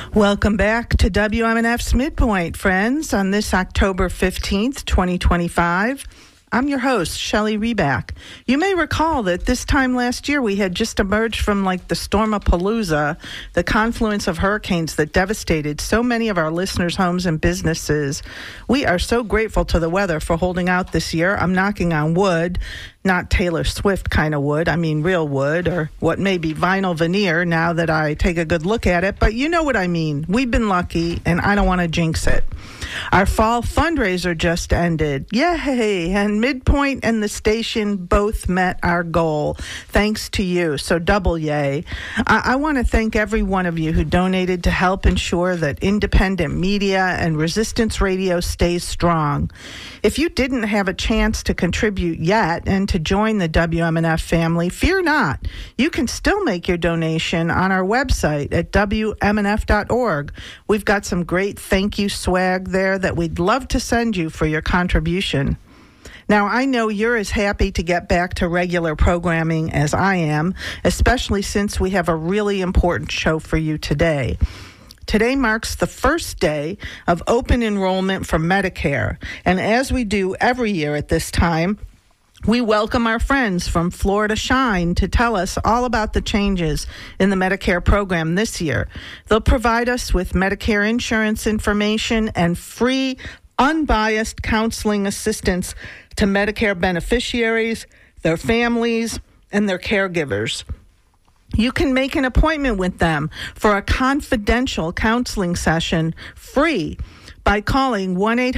Welcome back to WMNF's Midpoint, friends, on this October 15th, 2025. I'm your host, Shelley Reback. You may recall that this time last year we had just emerged from the Stormapalooza, the confluence of hurricanes that devastated so many of our listeners' homes and businesses. We are so grateful to the weather for holding out this year. I'm knocking on wood, not Taylor Swift kind of wood. I mean real wood, or what may be vinyl veneer now that I take a good look at it. But you know what I mean. We've been lucky, and I don't want to jinx it. Our fall fundraiser just ended. Yay! And Midpoint and the station both met our goal. Thanks to you. So double yay. I want to thank every one of you who donated to help ensure that independent media and Resistance Radio stays strong. If you didn't have a chance to contribute yet and to join the WMNF family, fear not. You can still make your donation on our website at WMNF.org. We've got some great thank you swag there that we'd love to send you for your contribution. Now, I know you're as happy to get back to regular programming as I am, especially since we have a really important show for you today. Today marks the first day of open enrollment for Medicare, and as we do every year at this time, we welcome our friends from Florida Shine to tell us all about the changes in the Medicare program this year. They'll provide us with Medicare insurance information and free, unbiased counseling assistance to Medicare beneficiaries, their families, and their caregivers. You can make an appointment with them for a confidential counseling session free by calling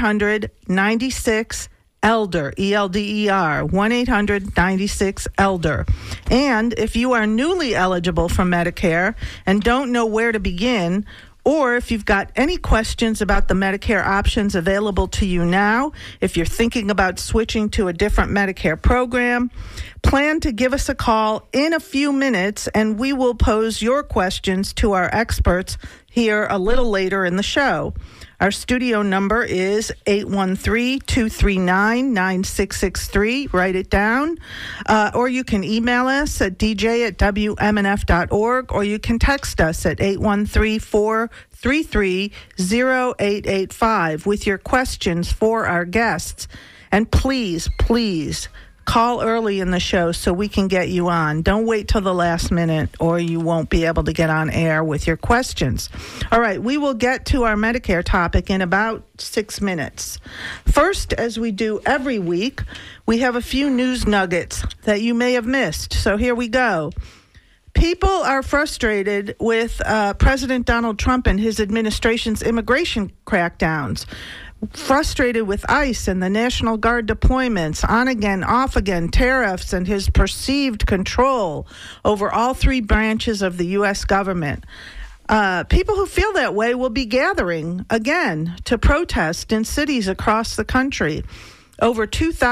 1-800-96-ELDER, E-L-D-E-R, 1-800-96-ELDER. And if you are newly eligible for Medicare and don't know where to begin, or if you've got any questions about the Medicare options available to you now, if you're thinking about switching to a different Medicare program, plan to give us a call in a few minutes and we will pose your questions to our experts here a little later in the show. Our studio number is 813-239-9663. Write it down. Or you can email us at dj@wmnf.org, or you can text us at 813-433-0885 with your questions for our guests. And please, please, call early in the show so we can get you on. Don't wait till the last minute or you won't be able to get on air with your questions. All right, we will get to our Medicare topic in about 6 minutes. First, as we do every week, we have a few news nuggets that you may have missed. So here we go. People are frustrated with President Donald Trump and his administration's immigration crackdowns. Frustrated with ICE and the National Guard deployments, on again, off again, tariffs, and his perceived control over all three branches of the U.S. government. People who feel that way will be gathering again to protest in cities across the country. Over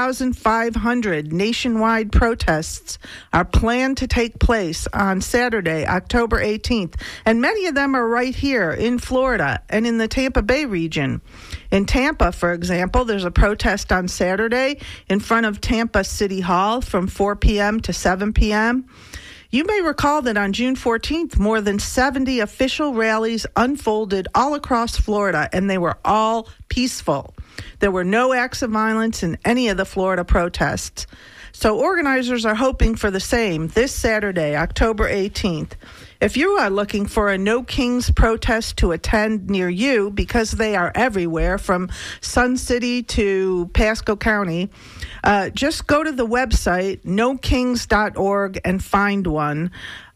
2,500 nationwide protests are planned to take place on Saturday, October 18th, and many of them are right here in Florida and in the Tampa Bay region. In Tampa, for example, there's a protest on Saturday in front of Tampa City Hall from 4 p.m. to 7 p.m. You may recall that on June 14th, more than 70 official rallies unfolded all across Florida, and they were all peaceful. There were no acts of violence in any of the Florida protests. So organizers are hoping for the same this Saturday, October 18th. If you are looking for a No Kings protest to attend near you, because they are everywhere from Sun City to Pasco County, just go to the website, nokings.org, and find one.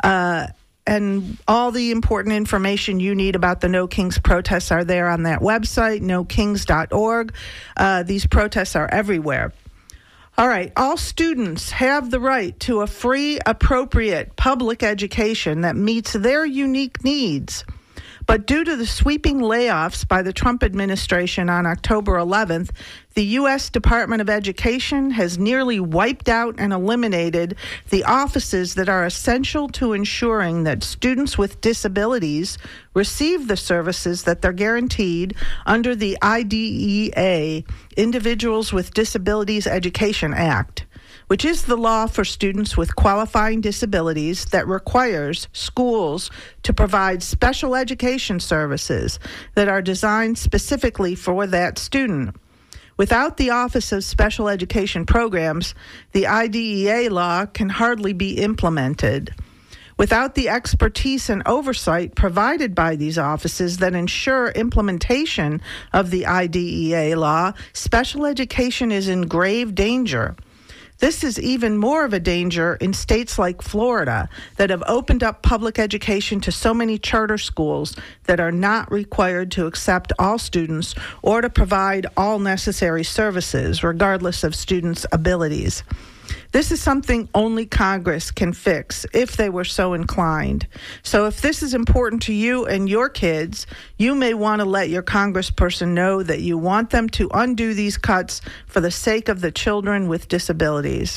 And all the important information you need about the No Kings protests are there on that website, nokings.org. These protests are everywhere. All right, all students have the right to a free, appropriate public education that meets their unique needs. But due to the sweeping layoffs by the Trump administration on October 11th, the U.S. Department of Education has nearly wiped out and eliminated the offices that are essential to ensuring that students with disabilities receive the services that they're guaranteed under the IDEA, Individuals with Disabilities Education Act, which is the law for students with qualifying disabilities that requires schools to provide special education services that are designed specifically for that student. Without the Office of Special Education Programs, the IDEA law can hardly be implemented. Without the expertise and oversight provided by these offices that ensure implementation of the IDEA law, special education is in grave danger. This is even more of a danger in states like Florida that have opened up public education to so many charter schools that are not required to accept all students or to provide all necessary services, regardless of students' abilities. This is something only Congress can fix if they were so inclined. So if this is important to you and your kids, you may want to let your congressperson know that you want them to undo these cuts for the sake of the children with disabilities.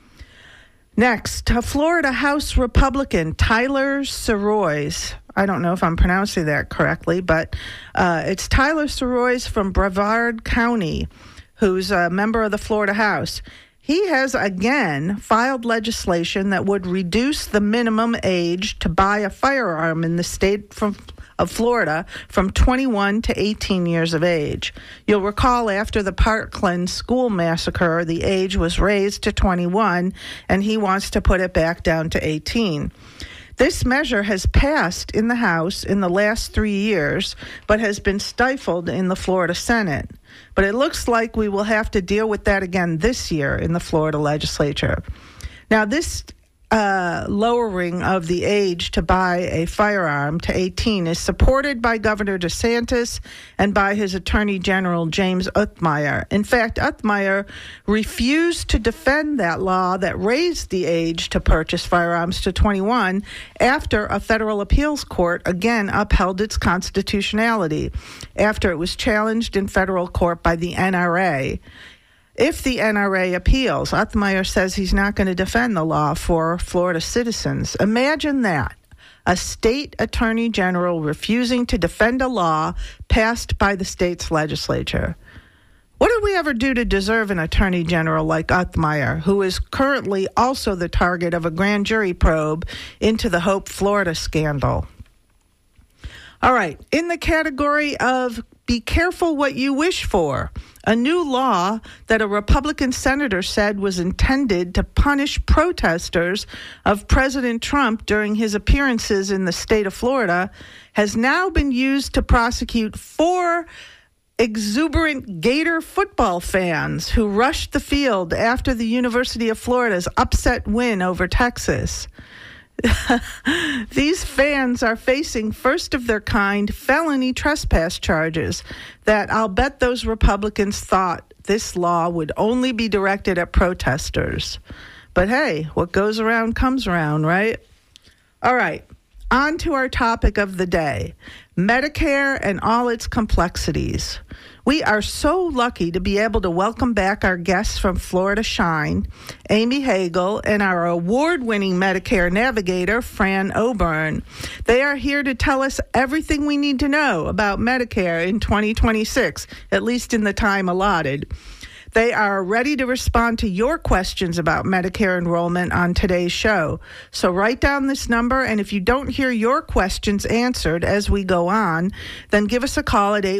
Next, Florida House Republican Tyler Surois. I don't know if I'm pronouncing that correctly, but it's Tyler Surois from Brevard County, who's a member of the Florida House. He has again filed legislation that would reduce the minimum age to buy a firearm in the state of Florida from 21 to 18 years of age. You'll recall after the Parkland school massacre, the age was raised to 21, and he wants to put it back down to 18. This measure has passed in the House in the last 3 years, but has been stifled in the Florida Senate. But it looks like we will have to deal with that again this year in the Florida legislature. Now, this lowering of the age to buy a firearm to 18 is supported by Governor DeSantis and by his Attorney General, James Othmeyer. In fact, Othmeyer refused to defend that law that raised the age to purchase firearms to 21 after a federal appeals court again upheld its constitutionality after it was challenged in federal court by the NRA. If the NRA appeals, Othmeyer says he's not going to defend the law for Florida citizens. Imagine that. A state attorney general refusing to defend a law passed by the state's legislature. What did we ever do to deserve an attorney general like Othmeyer, who is currently also the target of a grand jury probe into the Hope Florida scandal? All right, in the category of be careful what you wish for, a new law that a Republican senator said was intended to punish protesters of President Trump during his appearances in the state of Florida has now been used to prosecute 4 exuberant Gator football fans who rushed the field after the University of Florida's upset win over Texas. These fans are facing first-of-their-kind felony trespass charges that I'll bet those Republicans thought this law would only be directed at protesters. But hey, what goes around comes around, right? All right, on to our topic of the day, Medicare and all its complexities. We are so lucky to be able to welcome back our guests from Florida Shine, Amy Hagel, and our award-winning Medicare navigator, Fran Oburn. They are here to tell us everything we need to know about Medicare in 2026, at least in the time allotted. They are ready to respond to your questions about Medicare enrollment on today's show. So write down this number, and if you don't hear your questions answered as we go on, then give us a call at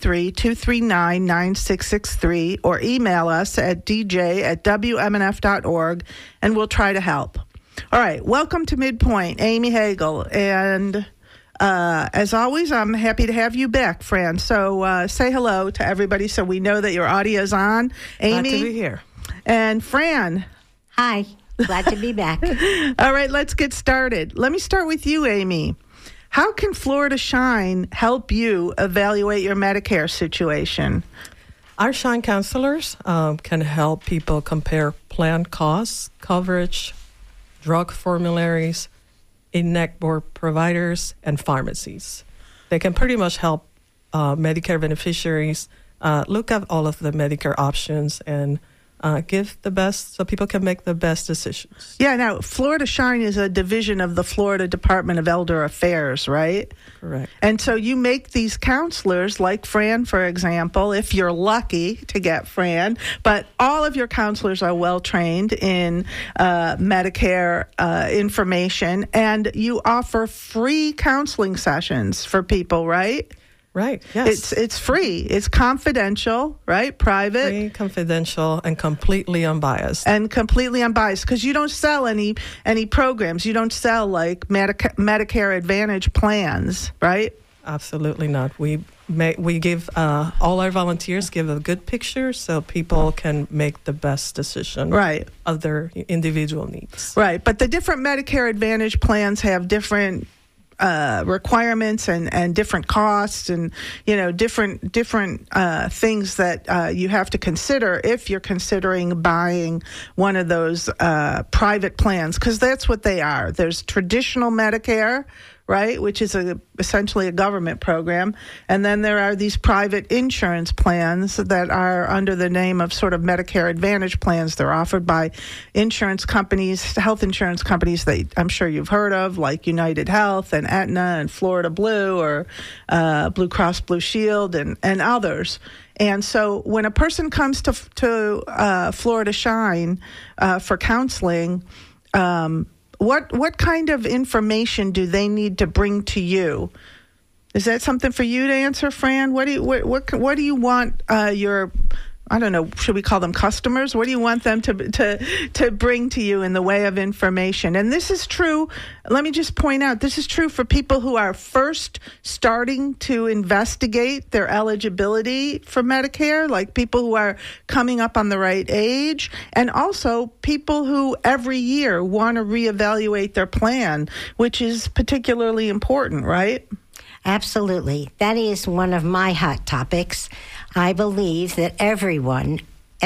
813-239-9663 or email us at dj@wmnf.org, and we'll try to help. All right, welcome to Midpoint, Amy Hagel, and as always, I'm happy to have you back, Fran. So say hello to everybody so we know that your audio is on. Amy. Glad to be here. And Fran. Hi. Glad to be back. All right, let's get started. Let me start with you, Amy. How can Florida Shine help you evaluate your Medicare situation? Our Shine counselors can help people compare plan costs, coverage, drug formularies, in-network board providers, and pharmacies. They can pretty much help Medicare beneficiaries look at all of the Medicare options and give the best so people can make the best decisions. Yeah, now, Florida Shine is a division of the Florida Department of Elder Affairs, right? Correct. And so you make these counselors, like Fran, for example, if you're lucky to get Fran, but all of your counselors are well-trained in Medicare information, and you offer free counseling sessions for people, right? Right, yes. It's free. It's confidential, right? Private. Free, confidential, and completely unbiased. And completely unbiased, because you don't sell any programs. You don't sell like Medicare Advantage plans, right? Absolutely not. We give all our volunteers give a good picture so people can make the best decision right. of their individual needs. Right, but the different Medicare Advantage plans have different requirements and different costs and different things that you have to consider if you're considering buying one of those private plans, because that's what they are. There's traditional Medicare, right, which is essentially a government program, and then there are these private insurance plans that are under the name of sort of Medicare Advantage plans. They're offered by insurance companies, health insurance companies that I'm sure you've heard of, like United Health and Aetna and Florida Blue or Blue Cross Blue Shield and others. And so when a person comes to Florida Shine for counseling, what kind of information do they need to bring to you? Is that something for you to answer, Fran? What do you want your, I don't know, should we call them customers? What do you want them to bring to you in the way of information? And this is true, let me just point out, this is true for people who are first starting to investigate their eligibility for Medicare, like people who are coming up on the right age, and also people who every year want to reevaluate their plan, which is particularly important, right? Absolutely. That is one of my hot topics. I believe that everyone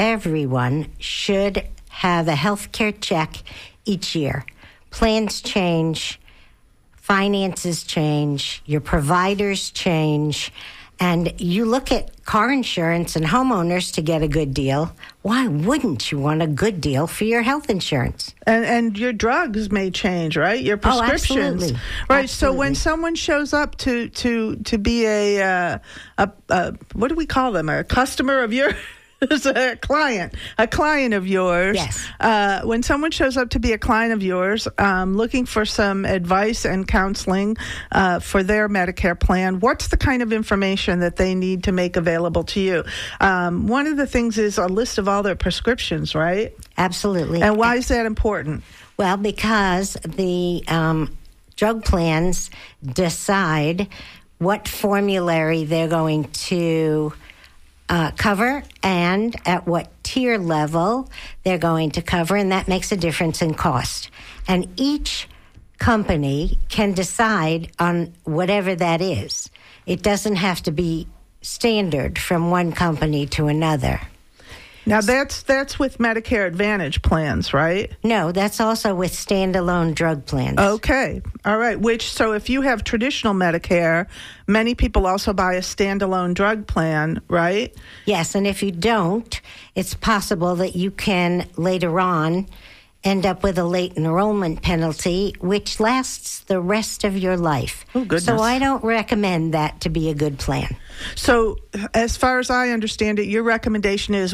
should have a health care check each year. Plans change, finances change, your providers change, and you look at car insurance and homeowners to get a good deal. Why wouldn't you want a good deal for your health insurance? And your drugs may change, right? Your prescriptions. Oh, absolutely. Right. Absolutely. So when someone shows up to be a what do we call them? A customer of yours? A client of yours. Yes. When someone shows up to be a client of yours, looking for some advice and counseling for their Medicare plan, what's the kind of information that they need to make available to you? One of the things is a list of all their prescriptions, right? Absolutely. And why is that important? Well, because the drug plans decide what formulary they're going to cover and at what tier level they're going to cover, and that makes a difference in cost. And each company can decide on whatever that is. It doesn't have to be standard from one company to another. Now, that's with Medicare Advantage plans, right? No, that's also with standalone drug plans. Okay. All right. So if you have traditional Medicare, many people also buy a standalone drug plan, right? Yes, and if you don't, it's possible that you can later on end up with a late enrollment penalty, which lasts the rest of your life. Oh, goodness. So I don't recommend that to be a good plan. So as far as I understand it, your recommendation is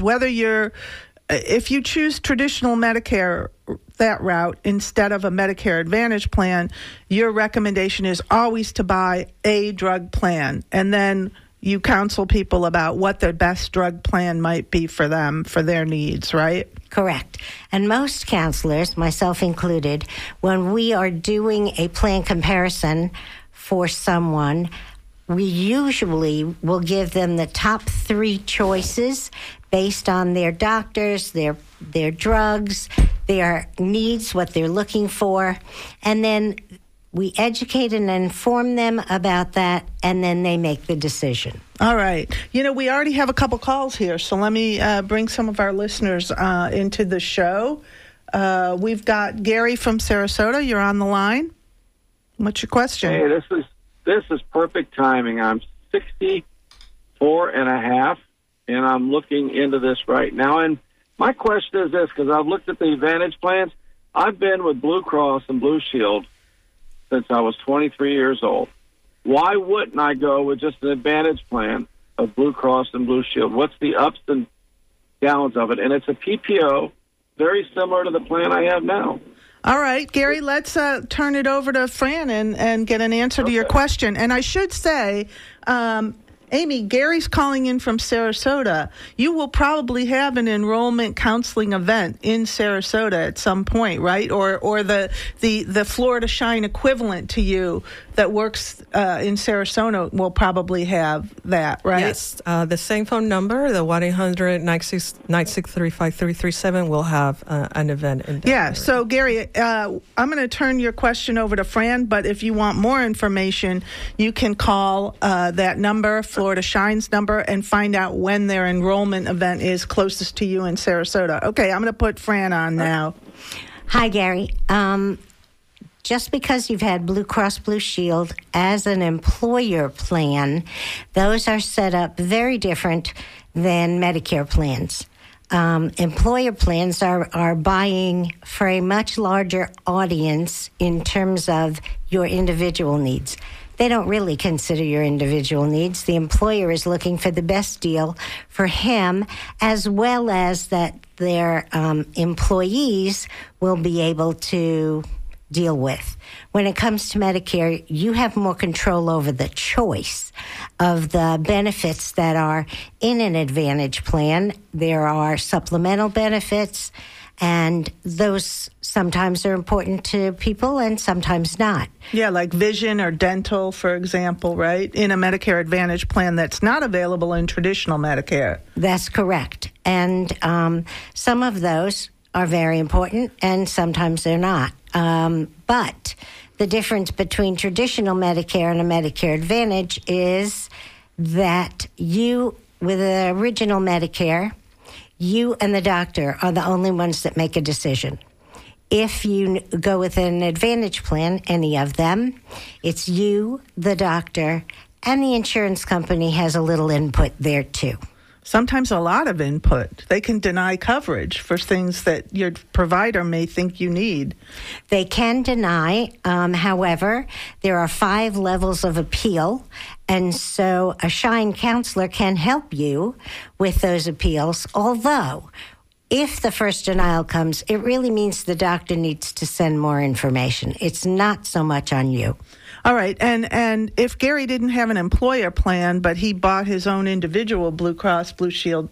if you choose traditional Medicare, that route, instead of a Medicare Advantage plan, your recommendation is always to buy a drug plan, and then you counsel people about what their best drug plan might be for them, for their needs, right? Correct. And most counselors, myself included, when we are doing a plan comparison for someone, we usually will give them the top 3 choices based on their doctors, their drugs, their needs, what they're looking for, and then we educate and inform them about that, and then they make the decision. All right. We already have a couple calls here, so let me bring some of our listeners into the show. We've got Gary from Sarasota. You're on the line. What's your question? Hey, this is perfect timing. I'm 64 and a half, and I'm looking into this right now. And My question is this, because I've looked at the Advantage plans. I've been with Blue Cross and Blue Shield since I was 23 years old. Why wouldn't I go with just an Advantage plan of Blue Cross and Blue Shield? What's the ups and downs of it? And it's a PPO, very similar to the plan I have now. All right, Gary, let's turn it over to Fran and get an answer to your question. And I should say, Amy, Gary's calling in from Sarasota. You will probably have an enrollment counseling event in Sarasota at some point, right? Or the Florida Shine equivalent to you that works in Sarasota will probably have that, right? Yes. The same phone number, the 1-800-963-5337, will have an event in that area. So, Gary, I'm going to turn your question over to Fran, but if you want more information, you can call that number, Florida Shine's number, and find out when their enrollment event is closest to you in Sarasota. Okay, I'm going to put Fran on now. Hi, Gary. Just because you've had Blue Cross Blue Shield as an employer plan, those are set up very different than Medicare plans. Employer plans are buying for a much larger audience in terms of your individual needs. They don't really consider your individual needs. The employer is looking for the best deal for him, as well as that their employees will be able to deal with. When it comes to Medicare, you have more control over the choice of the benefits that are in an Advantage plan. There are supplemental benefits, and those sometimes are important to people and sometimes not. Yeah, like vision or dental, for example, right? In a Medicare Advantage plan that's not available in traditional Medicare. That's correct. And some of those are very important, and sometimes they're not. But the difference between traditional Medicare and a Medicare Advantage is that you, with the original Medicare, you and the doctor are the only ones that make a decision. If you go with an Advantage plan, any of them, it's you, the doctor, and the insurance company has a little input there too. Sometimes a lot of input. They can deny coverage for things that your provider may think you need. They can deny. However, there are 5 levels of appeal, and so a Shine counselor can help you with those appeals, although if the first denial comes, it really means the doctor needs to send more information. It's not so much on you. All right, and if Gary didn't have an employer plan, but he bought his own individual Blue Cross Blue Shield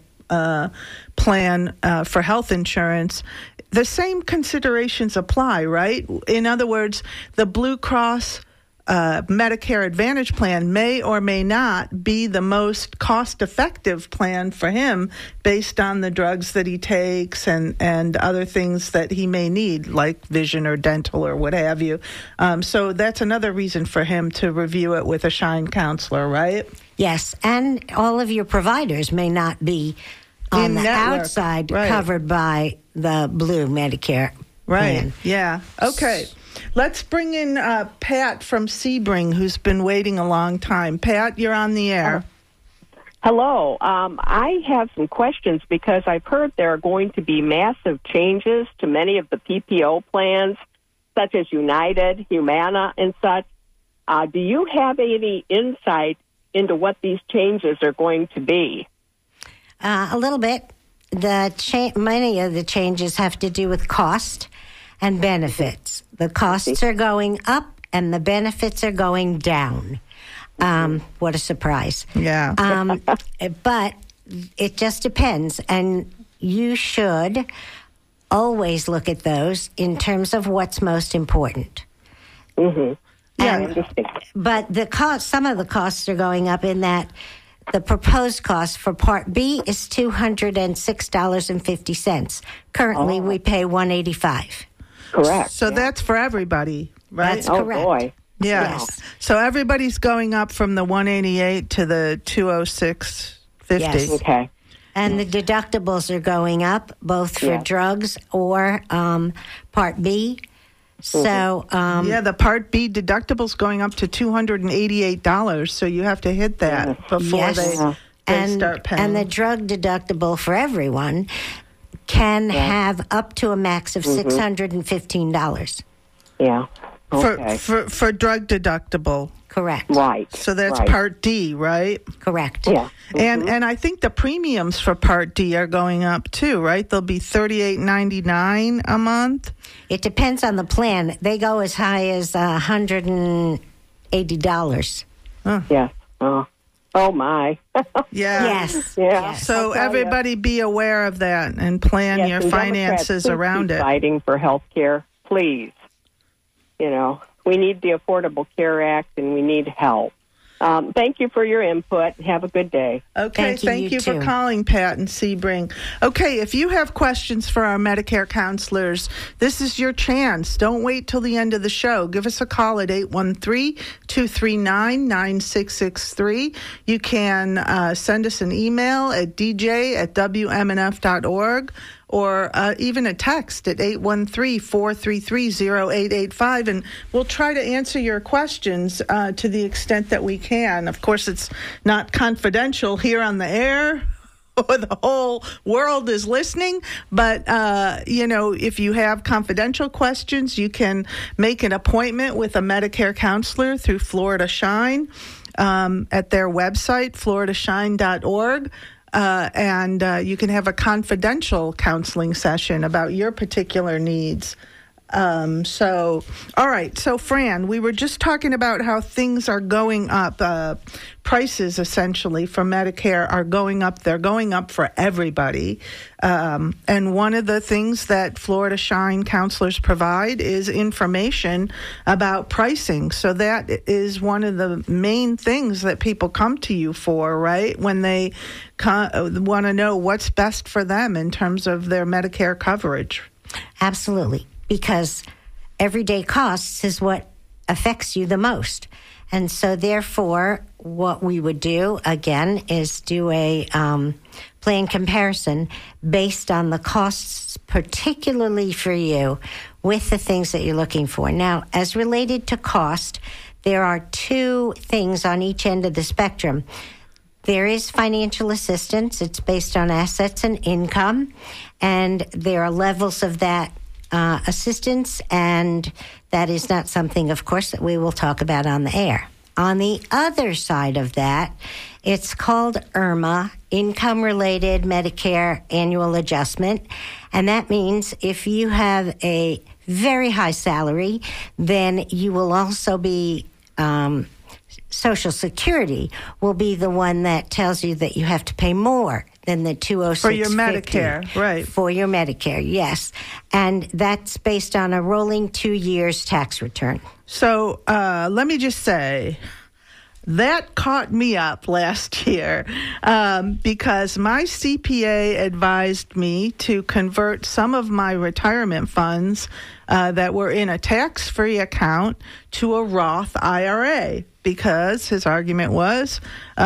plan for health insurance, the same considerations apply, right? In other words, the Blue Cross Medicare Advantage plan may or may not be the most cost-effective plan for him based on the drugs that he takes and other things that he may need, like vision or dental or what have you. So that's another reason for him to review it with a Shine counselor, right? Yes, and all of your providers may not be on the network, outside right, covered by the Blue Medicare plan. Right, yeah. Okay. Let's bring in Pat from Sebring, who's been waiting a long time. Pat, you're on the air. Hello. I have some questions because I've heard there are going to be massive changes to many of the PPO plans, such as United, Humana, and such. Do you have any insight into what these changes are going to be? A little bit. Many of the changes have to do with cost and benefits. The costs are going up and the benefits are going down. What a surprise. Yeah. But it just depends. And you should always look at those in terms of what's most important. Mm-hmm. Yeah. But some of the costs are going up in that the proposed cost for Part B is $206.50. Currently, we pay $185. Correct. So that's for everybody, right? That's correct. Oh, boy. Yes. So everybody's going up from the 188 to the 206.50. Yes. Okay. And the deductibles are going up, both for drugs or Part B. So the Part B deductible's going up to $288. So you have to hit that before they start paying. And the drug deductible for everyone can have up to a max of $615. Yeah. Okay. For drug deductible. Correct. Right. So that's right. Part D, right? Correct. Yeah. And I think the premiums for Part D are going up too, right? They'll be $38.99 a month. It depends on the plan. They go as high as $180. Yes. Oh my. Yeah. Yes. Yeah. Yes. So I'll tell everybody be aware of that and plan Yes, your and finances Democrats, please around keep it. Fighting for health care, please. You know, we need the Affordable Care Act, and we need help. Thank you for your input. Have a good day. Okay, thank you for too. calling, Pat and Sebring. Okay, if you have questions for our Medicare counselors, this is your chance. Don't wait till the end of the show. Give us a call at 813-239-9663. You can send us an email at dj@wmnf.org. or even a text at 813-433-0885, and we'll try to answer your questions to the extent that we can. Of course, it's not confidential here on the air, or the whole world is listening, but, if you have confidential questions, you can make an appointment with a Medicare counselor through Florida Shine at their website, floridashine.org. And you can have a confidential counseling session about your particular needs. All right. So, Fran, we were just talking about how things are going up. Prices, essentially, for Medicare are going up. They're going up for everybody. And one of the things that Florida Shine counselors provide is information about pricing. So that is one of the main things that people come to you for, right? When they want to know what's best for them in terms of their Medicare coverage. Absolutely. Because everyday costs is what affects you the most. And so, therefore, what we would do, again, is do a plan comparison based on the costs, particularly for you, with the things that you're looking for. Now, as related to cost, there are two things on each end of the spectrum. There is financial assistance. It's based on assets and income, and there are levels of that assistance, and that is not something, of course, that we will talk about on the air. On the other side of that, it's called IRMA, Income-Related Medicare Annual Adjustment, and that means if you have a very high salary, then you will also be Social Security will be the one that tells you that you have to pay more than the $206.50 For your Medicare, right. For your Medicare, yes. And that's based on a rolling 2 years tax return. So let me just say, that caught me up last year because my CPA advised me to convert some of my retirement funds that were in a tax-free account to a Roth IRA because his argument was,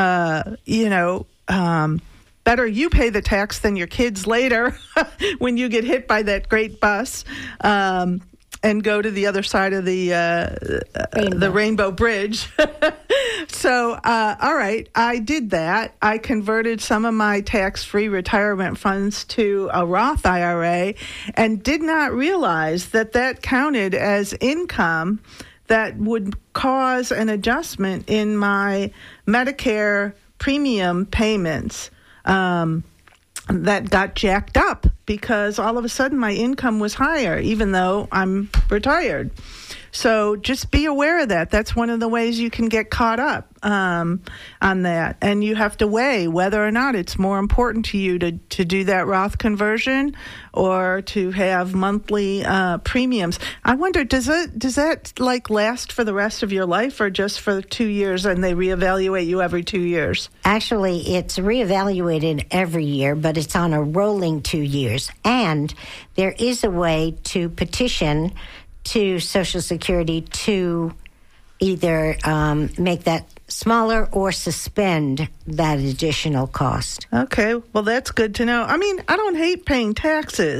better you pay the tax than your kids later when you get hit by that great bus and go to the other side of the Rainbow Bridge. So, all right, I did that. I converted some of my tax-free retirement funds to a Roth IRA and did not realize that counted as income that would cause an adjustment in my Medicare premium payments. That got jacked up because all of a sudden my income was higher, even though I'm retired. So just be aware of that. That's one of the ways you can get caught up on that. And you have to weigh whether or not it's more important to you to do that Roth conversion or to have monthly premiums. I wonder, does that last for the rest of your life or just for 2 years and they reevaluate you every 2 years? Actually, it's reevaluated every year, but it's on a rolling 2 years. And there is a way to petition to Social Security to either make that smaller or suspend that additional cost. Okay, well, that's good to know. I mean, I don't hate paying taxes,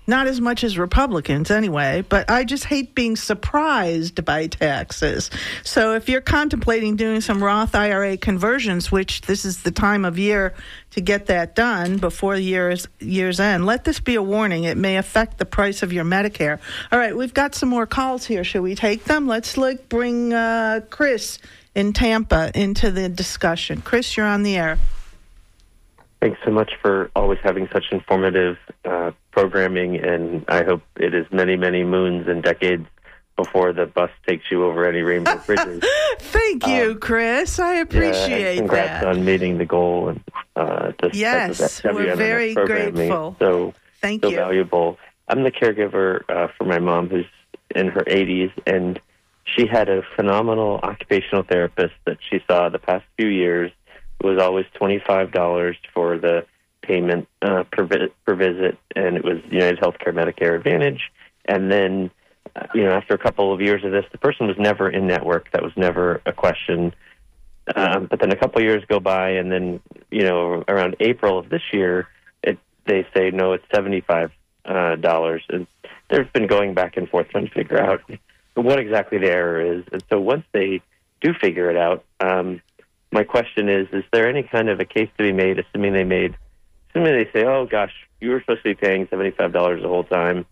Not as much as Republicans anyway, but I just hate being surprised by taxes. So if you're contemplating doing some Roth IRA conversions, which this is the time of year to get that done before year's end, let this be a warning. It may affect the price of your Medicare. All right, we've got some more calls here. Should we take them? Let's bring Chris in Tampa into the discussion. Chris, you're on the air. Thanks so much for always having such informative programming, and I hope it is many, many moons and decades before the bus takes you over any rainbow bridges. Thank you, Chris. I appreciate congrats that. on meeting the goal. And yes, we're very grateful. So Thank you. Valuable. I'm the caregiver for my mom, who's in her 80s, and she had a phenomenal occupational therapist that she saw the past few years. It was always $25 for the payment per visit, and it was United Healthcare Medicare Advantage. And then, after a couple of years of this, the person was never in network. That was never a question. But then a couple of years go by, and then, around April of this year, they say, no, it's $75. And they've been going back and forth trying to figure out what exactly the error is. And so once they do figure it out, my question is there any kind of a case to be made, assuming they say, oh, gosh, you were supposed to be paying $75 the whole time.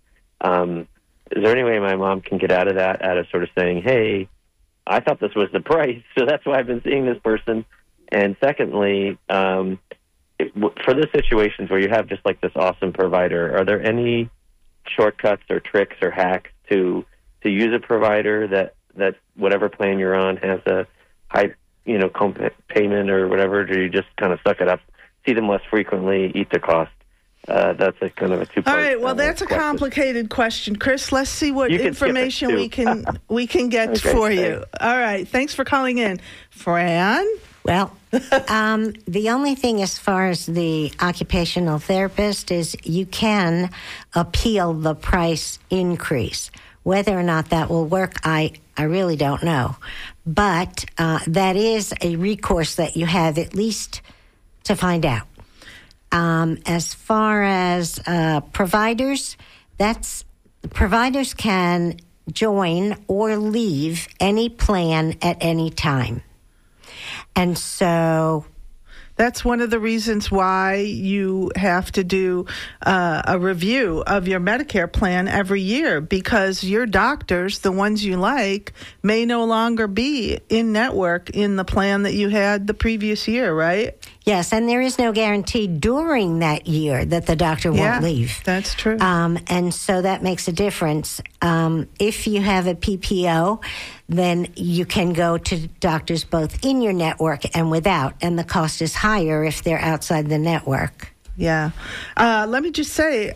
Is there any way my mom can get out of that, out of sort of saying, hey, I thought this was the price, so that's why I've been seeing this person? And secondly, for the situations where you have just like this awesome provider, are there any shortcuts or tricks or hacks to use a provider that whatever plan you're on has a high payment or whatever? Do you just kind of suck it up, see them less frequently, eat the cost? That's a kind of a two-part. All right. Well, that's a complicated question, Chris. Let's see what information we can get for you. All right. Thanks for calling in, Fran. Well, the only thing as far as the occupational therapist is you can appeal the price increase. Whether or not that will work, I really don't know. But that is a recourse that you have at least to find out. As far as providers, providers can join or leave any plan at any time. And so that's one of the reasons why you have to do a review of your Medicare plan every year, because your doctors, the ones you like, may no longer be in network in the plan that you had the previous year, right? Yes, and there is no guarantee during that year that the doctor won't leave. That's true. And so that makes a difference. If you have a PPO, then you can go to doctors both in your network and without, and the cost is higher if they're outside the network. Yeah. Let me just say,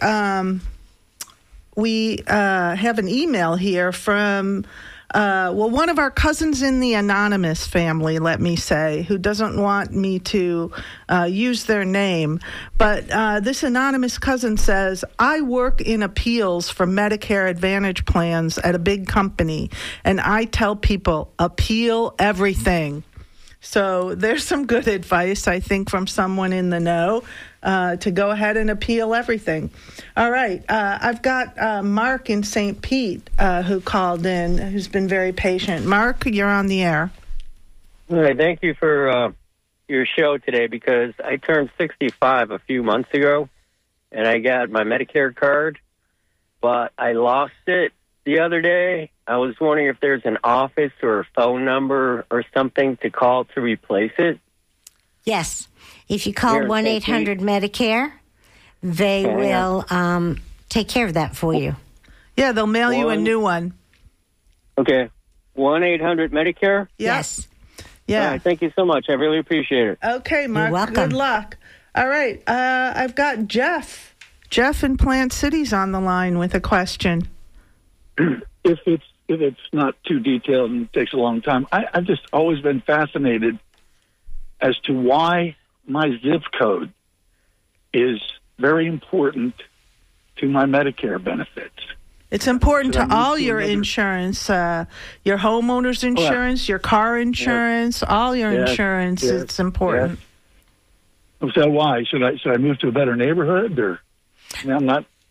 we have an email here from one of our cousins in the anonymous family, let me say, who doesn't want me to use their name. But this anonymous cousin says, I work in appeals for Medicare Advantage plans at a big company, and I tell people, appeal everything. So there's some good advice, I think, from someone in the know to go ahead and appeal everything. All right. I've got Mark in St. Pete who called in, who's been very patient. Mark, you're on the air. All right. Thank you for your show today, because I turned 65 a few months ago, and I got my Medicare card, but I lost it the other day. I was wondering if there's an office or a phone number or something to call to replace it. Yes. If you call 1-800-Medicare, they will take care of that for you. Yeah, they'll mail you a new one. Okay. 1-800-Medicare? Yep. Yes. Yeah. All right, thank you so much. I really appreciate it. Okay, Mark. You're welcome. Good luck. All right. I've got Jeff. Jeff in Plant City's on the line with a question. If it's not too detailed and takes a long time, I've just always been fascinated as to why my zip code is very important to my Medicare benefits. It's important to all your insurance, your homeowner's insurance, your car insurance, all your insurance. It's important. So why should I move to a better neighborhood, or I'm not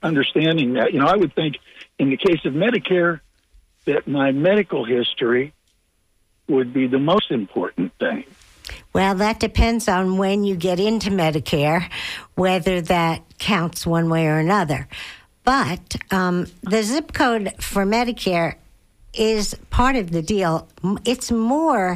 understanding that. I would think in the case of Medicare that my medical history would be the most important thing. Well, that depends on when you get into Medicare, whether that counts one way or another. But the zip code for Medicare is part of the deal. It's more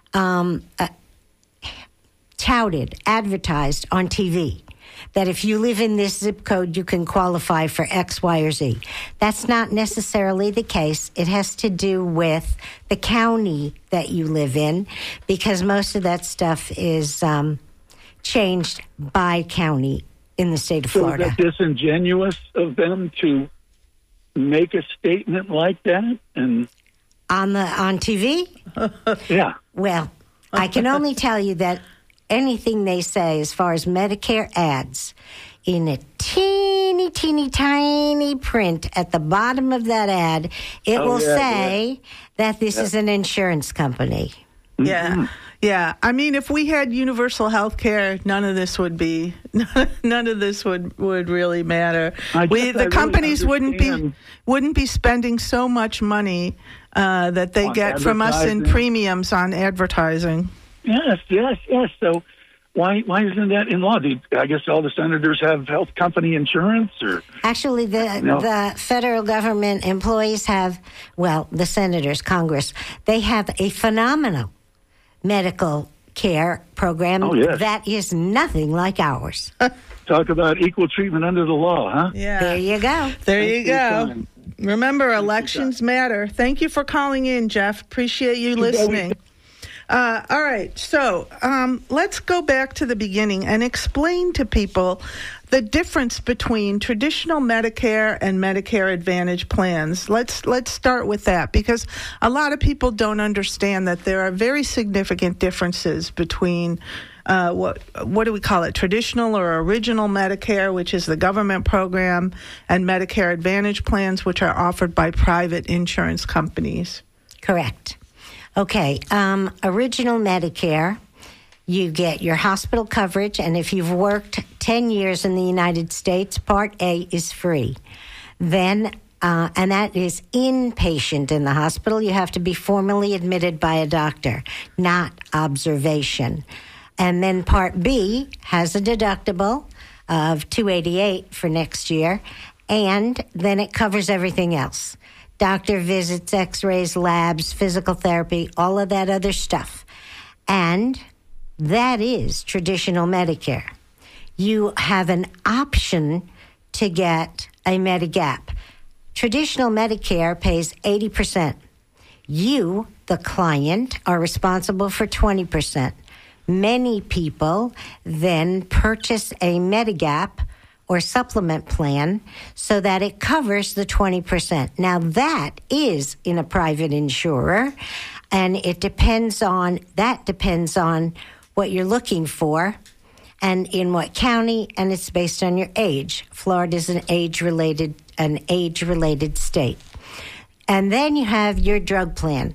touted, advertised on TV, that if you live in this zip code, you can qualify for X, Y, or Z. That's not necessarily the case. It has to do with the county that you live in, because most of that stuff is changed by county in the state of Florida. So is that disingenuous of them to make a statement like that? And on TV? Yeah. Well, I can only tell you that anything they say as far as Medicare ads, in a teeny, teeny, tiny print at the bottom of that ad, it will say that this is an insurance company. Yeah. Yeah. I mean, if we had universal health care, none of this would really matter. The companies wouldn't be spending so much money that they get from us in premiums on advertising. Yes. So why isn't that in law? I guess all the senators have health company insurance, or actually the federal government employees have. Well, the senators, Congress, they have a phenomenal medical care program that is nothing like ours. Talk about equal treatment under the law, huh? Yeah. There you go. There you go. Remember, elections matter. Thank you for calling in, Jeff. Appreciate you listening. All right, so let's go back to the beginning and explain to people the difference between traditional Medicare and Medicare Advantage plans. Let's start with that, because a lot of people don't understand that there are very significant differences between what do we call it, traditional or original Medicare, which is the government program, and Medicare Advantage plans, which are offered by private insurance companies. Correct. Okay, original Medicare, you get your hospital coverage, and if you've worked 10 years in the United States, Part A is free. Then, and that is inpatient in the hospital. You have to be formally admitted by a doctor, not observation. And then Part B has a deductible of $288 for next year, and then it covers everything else. Doctor visits, x-rays, labs, physical therapy, all of that other stuff. And that is traditional Medicare. You have an option to get a Medigap. Traditional Medicare pays 80%. You, the client, are responsible for 20%. Many people then purchase a Medigap or supplement plan so that it covers the 20%. Now, that is in a private insurer, and it depends on what you're looking for and in what county, and it's based on your age. Florida is an age-related state. And then you have your drug plan.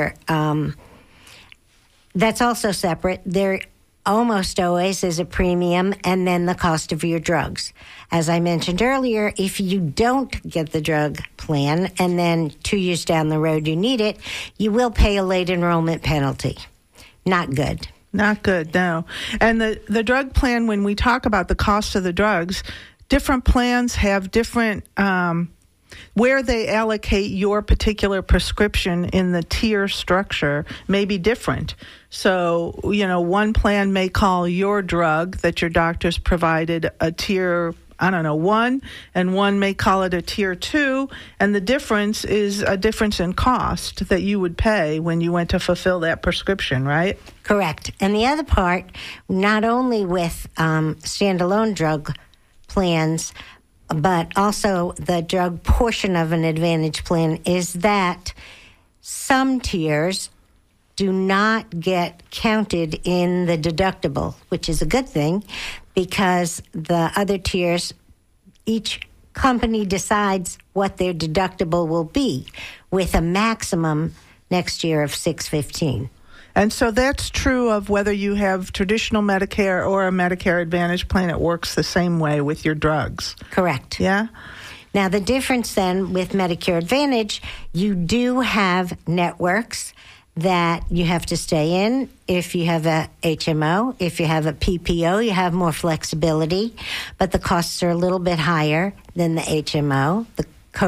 That's also separate. There almost always is a premium, and then the cost of your drugs. As I mentioned earlier, if you don't get the drug plan and then 2 years down the road you need it, you will pay a late enrollment penalty. Not good. Not good, no. And the drug plan, when we talk about the cost of the drugs, different plans have different where they allocate your particular prescription in the tier structure may be different. So, one plan may call your drug that your doctor's provided a tier, 1, and one may call it a tier 2, and the difference is a difference in cost that you would pay when you went to fulfill that prescription, right? Correct. And the other part, not only with standalone drug plans, but also the drug portion of an Advantage plan, is that some tiers do not get counted in the deductible, which is a good thing, because the other tiers, each company decides what their deductible will be, with a maximum next year of $615. And so that's true of whether you have traditional Medicare or a Medicare Advantage plan. It works the same way with your drugs. Correct. Yeah? Now, the difference then with Medicare Advantage, you do have networks that you have to stay in. If you have a HMO, if you have a PPO, you have more flexibility, but the costs are a little bit higher than the HMO, the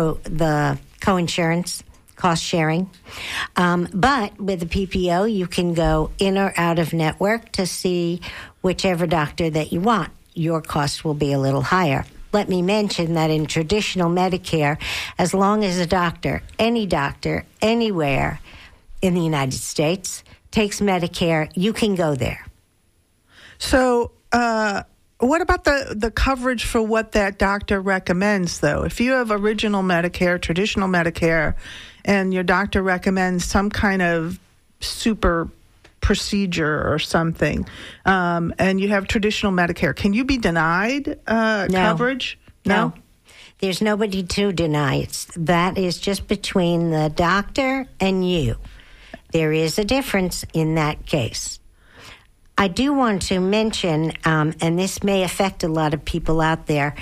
coinsurance, cost sharing. But with the PPO, you can go in or out of network to see whichever doctor that you want. Your cost will be a little higher. Let me mention that in traditional Medicare, as long as a doctor, anywhere in the United States takes Medicare, you can go there. So what about the coverage for what that doctor recommends, though? If you have original Medicare, traditional Medicare, and your doctor recommends some kind of super procedure or something, and you have traditional Medicare, can you be denied coverage? No. There's nobody to deny. That is just between the doctor and you. There is a difference in that case. I do want to mention, and this may affect a lot of people out there,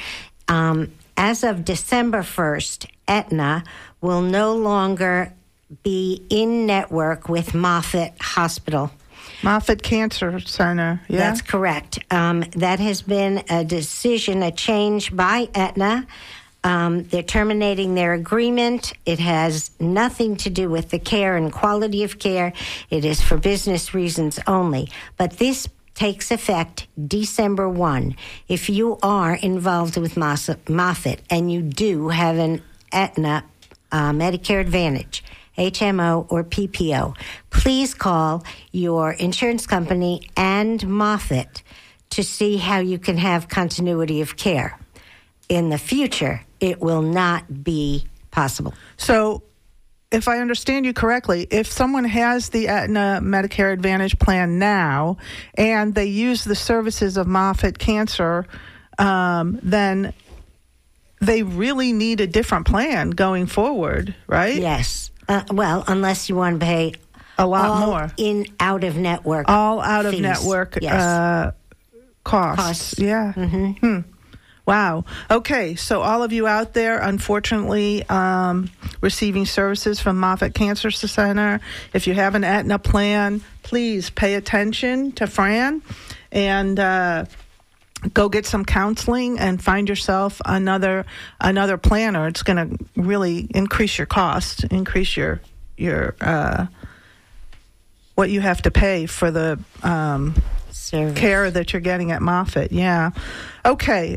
as of December 1st, Aetna will no longer be in network with Moffitt Hospital. Moffitt Cancer Center, yeah? That's correct. That has been a decision, a change by Aetna. They're terminating their agreement. It has nothing to do with the care and quality of care. It is for business reasons only. But this takes effect December 1. If you are involved with Moffitt and you do have an Aetna Medicare Advantage, HMO or PPO, please call your insurance company and Moffitt to see how you can have continuity of care. In the future, it will not be possible. So, if I understand you correctly, if someone has the Aetna Medicare Advantage plan now and they use the services of Moffitt Cancer, then they really need a different plan going forward, right? Yes. Well, unless you want to pay a lot more in out of network, all out of fees. network Yes. costs. Yeah. Mm-hmm. Wow. Okay, so all of you out there, unfortunately, receiving services from Moffitt Cancer Center, if you have an Aetna plan, please pay attention to Fran and go get some counseling and find yourself another planner. It's going to really increase your cost, increase your what you have to pay for the care that you're getting at Moffitt. Yeah. Okay.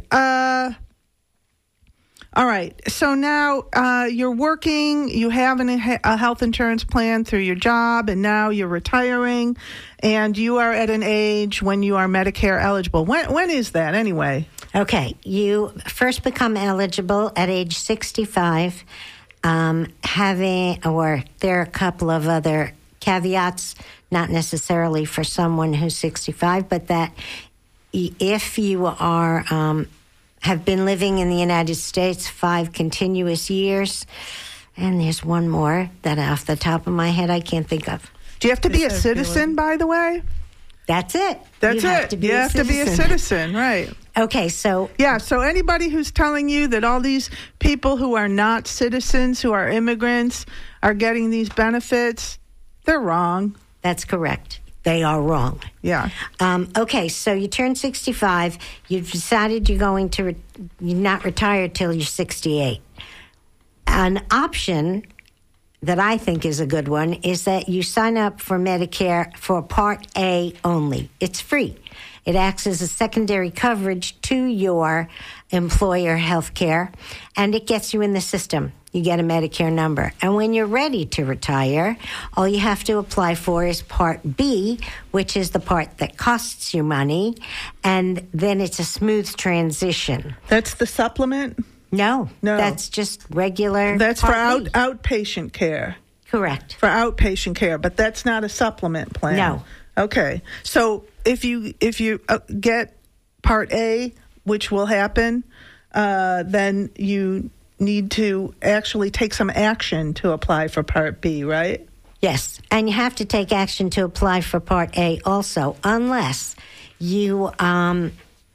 All right. So now you're working, you have a health insurance plan through your job, and now you're retiring, and you are at an age when you are Medicare eligible. When is that anyway? Okay. You first become eligible at age 65, there are a couple of other caveats, not necessarily for someone who's 65, but that if you are have been living in the United States 5 continuous years, and there's one more that off the top of my head I can't think of. Do you have to be a citizen, by the way? That's it. That's it. You have to be a citizen, right. Okay, so... Yeah, so anybody who's telling you that all these people who are not citizens, who are immigrants, are getting these benefits, they're wrong. That's correct. They are wrong. Yeah. Okay, so you turn 65. You've decided you're going to you're not retired till you're 68. An option that I think is a good one is that you sign up for Medicare for Part A only. It's free. It acts as a secondary coverage to your employer health care, and it gets you in the system. You get a Medicare number. And when you're ready to retire, all you have to apply for is Part B, which is the part that costs you money, and then it's a smooth transition. That's the supplement? No. That's just regular. That's for outpatient care. Correct. For outpatient care, but that's not a supplement plan. No. Okay. So if you get Part A, which will happen, then you need to actually take some action to apply for Part B, right? Yes, and you have to take action to apply for Part A also, unless you are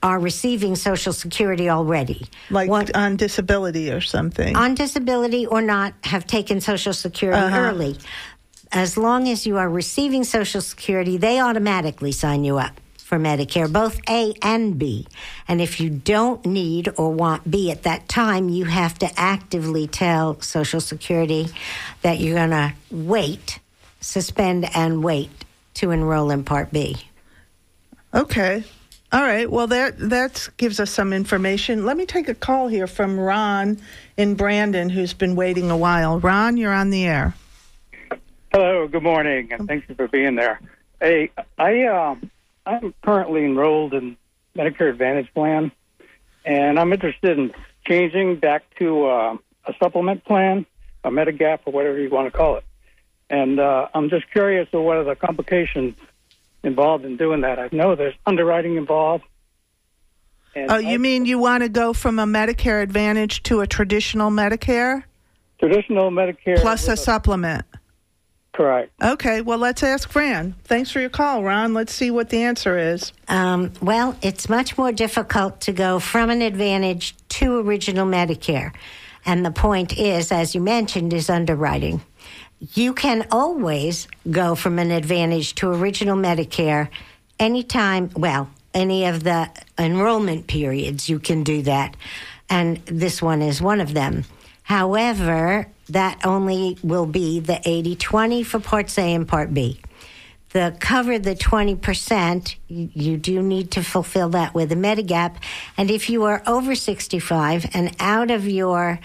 are receiving Social Security already. Like on disability or something. On disability or not, have taken Social Security early. As long as you are receiving Social Security, they automatically sign you up for Medicare, both A and B. And if you don't need or want B at that time, you have to actively tell Social Security that you're going to wait, suspend and wait to enroll in Part B. Okay. All right. Well, that gives us some information. Let me take a call here from Ron in Brandon, who's been waiting a while. Ron, you're on the air. Hello, good morning, and thank you for being there. Hey, I'm currently enrolled in Medicare Advantage plan, and I'm interested in changing back to a supplement plan, a Medigap, or whatever you want to call it. And I'm just curious of what are the complications involved in doing that. I know there's underwriting involved. You mean you want to go from a Medicare Advantage to a traditional Medicare? Traditional Medicare. Plus a supplement. Correct. Okay, well, let's ask Fran. Thanks for your call, Ron. Let's see what the answer is. Well, it's much more difficult to go from an Advantage to Original Medicare. And the point is, as you mentioned, is underwriting. You can always go from an Advantage to Original Medicare anytime, well, any of the enrollment periods, you can do that. And this one is one of them. However, that only will be the 80-20 for Parts A and Part B. The 20%, you do need to fulfill that with a Medigap. And if you are over 65 and out of your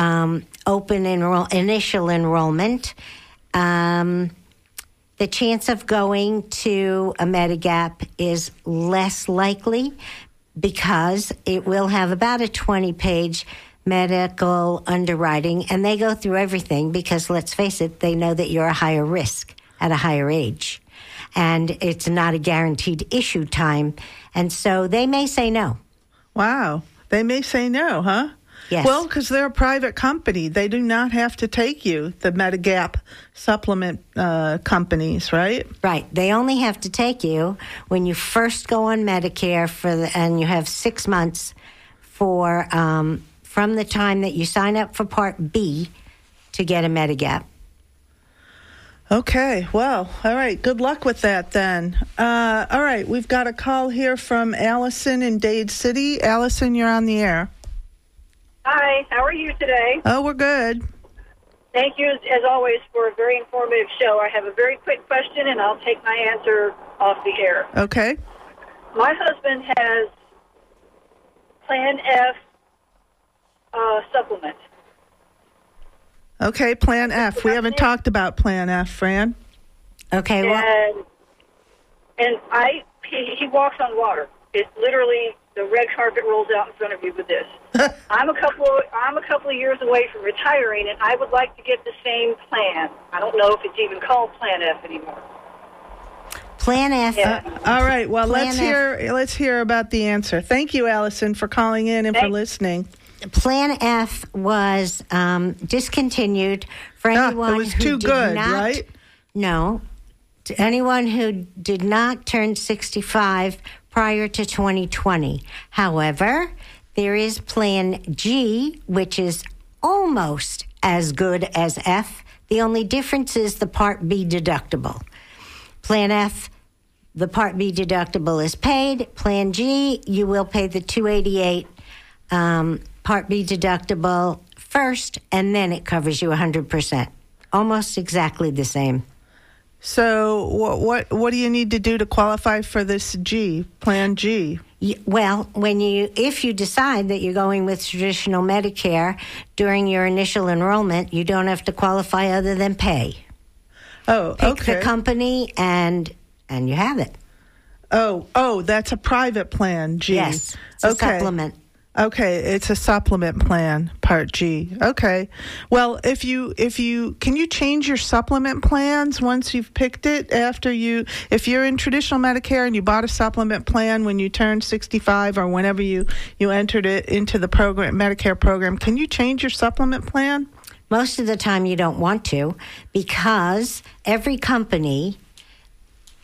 initial enrollment, the chance of going to a Medigap is less likely because it will have about a 20-page medical underwriting, and they go through everything because, let's face it, they know that you're a higher risk at a higher age. And it's not a guaranteed issue time. And so they may say no. Wow. They may say no, huh? Yes. Well, because they're a private company. They do not have to take you, the Medigap supplement companies, right? Right. They only have to take you when you first go on Medicare and you have 6 months for from the time that you sign up for Part B to get a Medigap. Okay, well, all right. Good luck with that then. All right, we've got a call here from Allison in Dade City. Allison, you're on the air. Hi, how are you today? Oh, we're good. Thank you, as always, for a very informative show. I have a very quick question, and I'll take my answer off the air. Okay. My husband has Plan F supplement. Okay, Plan F. We haven't talked about Plan F, Fran. Okay, well... And he walks on water. It's literally the red carpet rolls out in front of you with this. I'm a couple of years away from retiring, and I would like to get the same plan. I don't know if it's even called Plan F anymore. Plan F. Yeah. All right. Well, let's hear about the answer. Thank you, Allison, for calling in and for listening. Plan F was discontinued for anyone it was who too did good, not, right? No, to anyone who did not turn 65 prior to 2020. However, there is Plan G, which is almost as good as F. The only difference is the Part B deductible. Plan F, the Part B deductible is paid. Plan G, you will pay the $288 Part B deductible first, and then it covers you 100%. Almost exactly the same. So what do you need to do to qualify for this G, Plan G? Well, if you decide that you're going with traditional Medicare during your initial enrollment, you don't have to qualify other than pay. Oh, okay. Pick the company and you have it. Oh, that's a private plan, G. Yes, it's a supplement. Okay, it's a supplement plan, Part G. Okay. Well, if you can you change your supplement plans once you've picked it if you're in traditional Medicare and you bought a supplement plan when you turned 65 or whenever you entered it into the Medicare program, can you change your supplement plan? Most of the time you don't want to because every company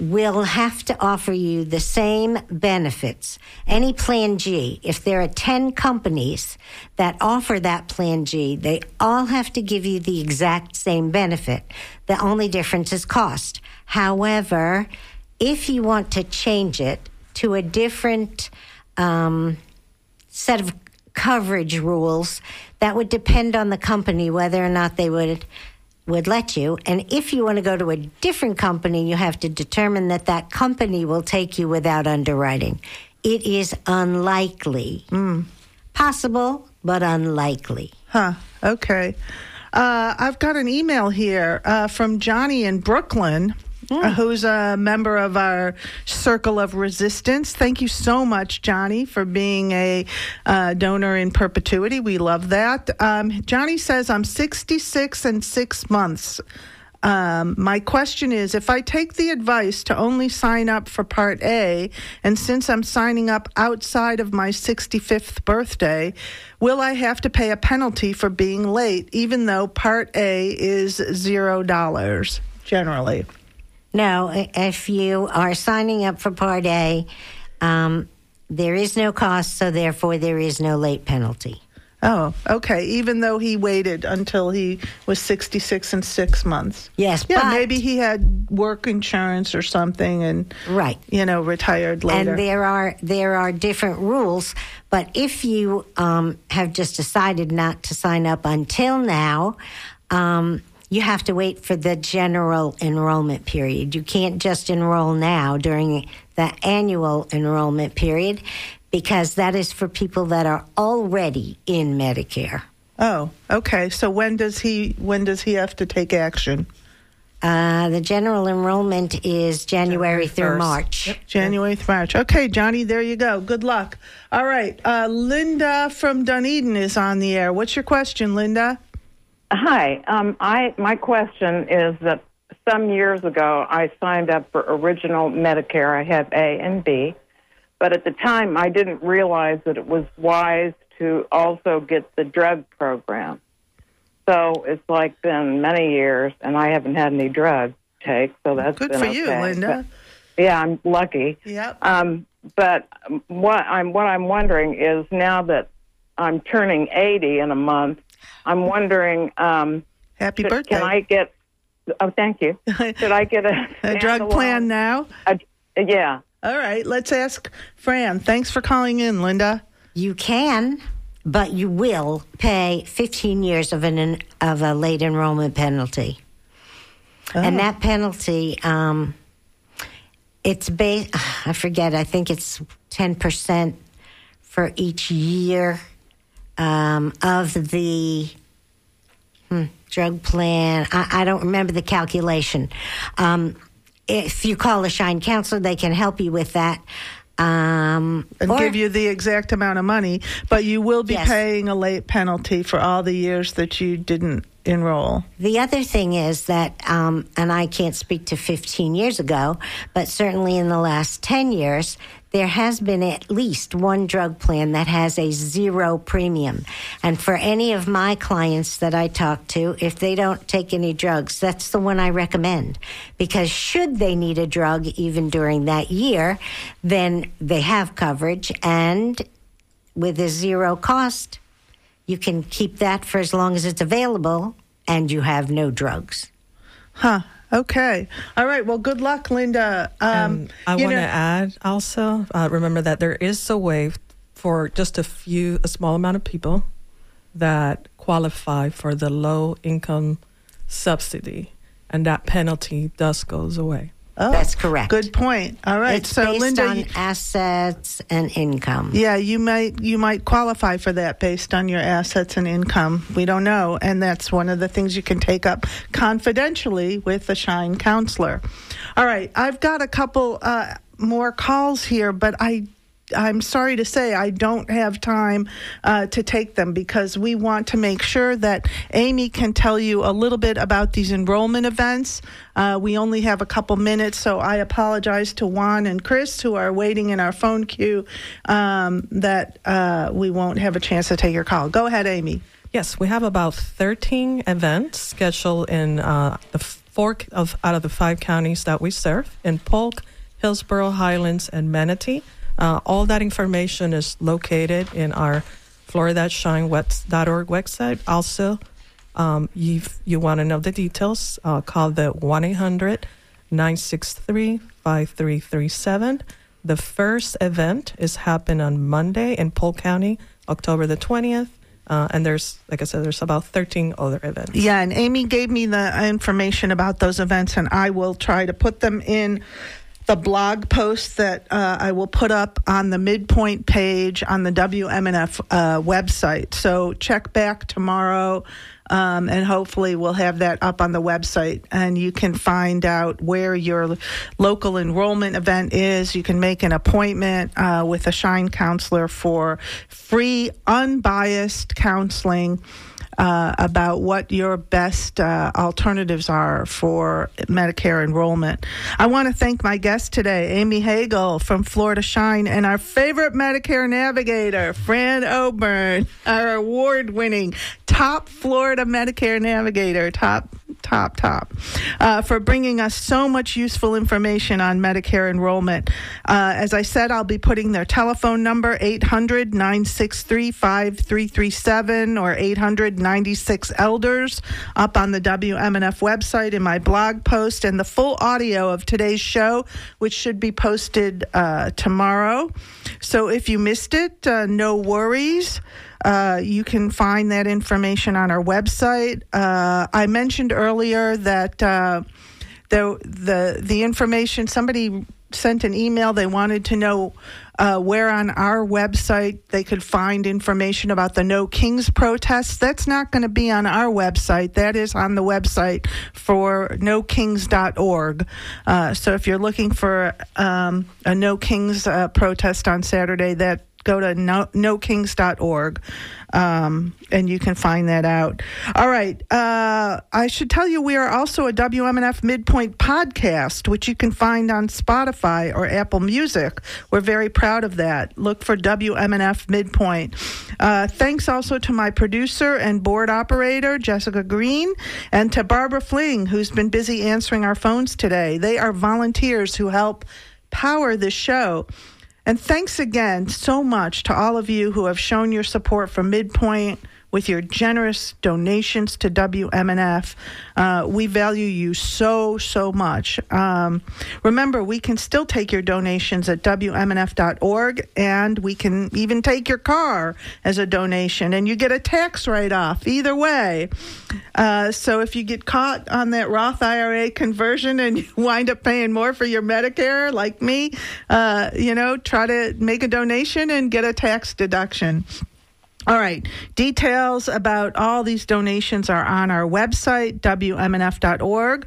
will have to offer you the same benefits. Any Plan G, if there are 10 companies that offer that Plan G, they all have to give you the exact same benefit. The only difference is cost. However, if you want to change it to a different set of coverage rules, that would depend on the company whether or not they would let you. And if you want to go to a different company, you have to determine that that company will take you without underwriting. It is unlikely. Possible, but unlikely. Huh. Okay. I've got an email here from Johnny in Brooklyn, who's a member of our Circle of Resistance. Thank you so much, Johnny, for being a donor in perpetuity. We love that. Johnny says, I'm 66 and 6 months. My question is, if I take the advice to only sign up for Part A, and since I'm signing up outside of my 65th birthday, will I have to pay a penalty for being late, even though Part A is $0 generally? No, if you are signing up for Part A, there is no cost, so therefore there is no late penalty. Oh, okay. Even though he waited until he was 66 and 6 months. Yes, yeah, but maybe he had work insurance or something and right, retired later. And there are different rules, but if you have just decided not to sign up until now, you have to wait for the general enrollment period. You can't just enroll now during the annual enrollment period, because that is for people that are already in Medicare. Oh, okay. So when does he have to take action? The general enrollment is January through March. Yep. January through March. Okay, Johnny, there you go. Good luck. All right. Linda from Dunedin is on the air. What's your question, Linda? Hi. My question is that some years ago I signed up for Original Medicare. I had A and B. But at the time, I didn't realize that it was wise to also get the drug program. So it's been many years, and I haven't had any drug take. So that's good been for okay. you, Linda. But, yeah, I'm lucky. Yep. But what I'm wondering is, now that I'm turning 80 in a month, I'm wondering. Happy birthday! Can I get? Oh, thank you. Should I get a drug plan now? Yeah. All right, let's ask Fran. Thanks for calling in, Linda. You can, but you will pay 15 years of a late enrollment penalty. Oh. And that penalty, it's based, I forget, I think it's 10% for each year of the drug plan. I don't remember the calculation. If you call a Shine counselor, they can help you with that. And give you the exact amount of money, but you will be Yes. paying a late penalty for all the years that you didn't enroll. The other thing is that, and I can't speak to 15 years ago, but certainly in the last 10 years, there has been at least one drug plan that has a zero premium. And for any of my clients that I talk to, if they don't take any drugs, that's the one I recommend. Because should they need a drug even during that year, then they have coverage. And with a zero cost, you can keep that for as long as it's available, and you have no drugs. Huh. Okay. All right. Well, good luck, Linda. I want to add also, remember that there is a way for just a small amount of people that qualify for the low income subsidy, and that penalty goes away. Oh, that's correct. Good point. All right. It's so, based Linda, on assets and income. Yeah, you might qualify for that based on your assets and income. We don't know, and that's one of the things you can take up confidentially with a Shine counselor. All right, I've got a couple more calls here, but I'm sorry to say I don't have time to take them because we want to make sure that Amy can tell you a little bit about these enrollment events. We only have a couple minutes, so I apologize to Juan and Chris, who are waiting in our phone queue, that we won't have a chance to take your call. Go ahead, Amy. Yes, we have about 13 events scheduled in the out of the 5 counties that we serve in Polk, Hillsborough, Highlands, and Manatee. All that information is located in our florida.shine.org website. Also, if you want to know the details, call the 1-800-963-5337. The first event is happening on Monday in Polk County, October the 20th. And there's, like I said, there's about 13 other events. Yeah, and Amy gave me the information about those events, and I will try to put them in the blog post that I will put up on the Midpoint page on the WMNF website. So check back tomorrow, and hopefully we'll have that up on the website, and you can find out where your local enrollment event is. You can make an appointment with a Shine counselor for free, unbiased counseling about what your best alternatives are for Medicare enrollment. I want to thank my guest today, Amy Hagel from Florida Shine, and our favorite Medicare navigator, Fran O'Byrne, our award-winning top Florida Medicare navigator, top, for bringing us so much useful information on Medicare enrollment. As I said, I'll be putting their telephone number, 800-963-5337 or 800-96-ELDERS, up on the WMNF website in my blog post, and the full audio of today's show, which should be posted tomorrow. So if you missed it, no worries. You can find that information on our website. I mentioned earlier that the information, somebody sent an email. They wanted to know where on our website they could find information about the No Kings protests. That's not going to be on our website. That is on the website for nokings.org. So if you're looking for a No Kings protest on Saturday, go to nokings.org, and you can find that out. All right. I should tell you we are also a WMNF Midpoint podcast, which you can find on Spotify or Apple Music. We're very proud of that. Look for WMNF Midpoint. Thanks also to my producer and board operator, Jessica Green, and to Barbara Fling, who's been busy answering our phones today. They are volunteers who help power the show. And thanks again so much to all of you who have shown your support for Midpoint with your generous donations to WMNF. We value you so, so much. Remember, we can still take your donations at WMNF.org, and we can even take your car as a donation, and you get a tax write-off either way. So if you get caught on that Roth IRA conversion and you wind up paying more for your Medicare, like me, try to make a donation and get a tax deduction. All right. Details about all these donations are on our website, WMNF.org.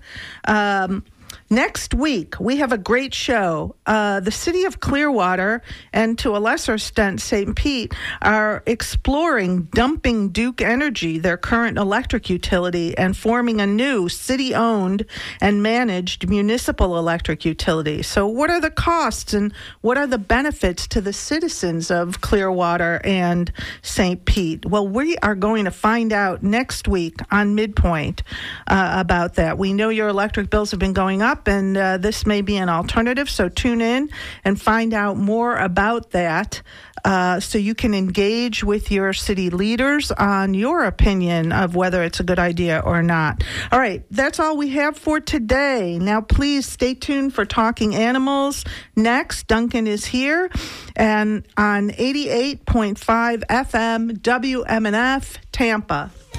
Next week, we have a great show. The city of Clearwater, and to a lesser extent, St. Pete, are exploring dumping Duke Energy, their current electric utility, and forming a new city-owned and managed municipal electric utility. So what are the costs and what are the benefits to the citizens of Clearwater and St. Pete? Well, we are going to find out next week on Midpoint about that. We know your electric bills have been going up, and this may be an alternative, so tune in and find out more about that so you can engage with your city leaders on your opinion of whether it's a good idea or not. All right, that's all we have for today. Now, please stay tuned for Talking Animals. Next, Duncan is here, and on 88.5 FM WMNF Tampa.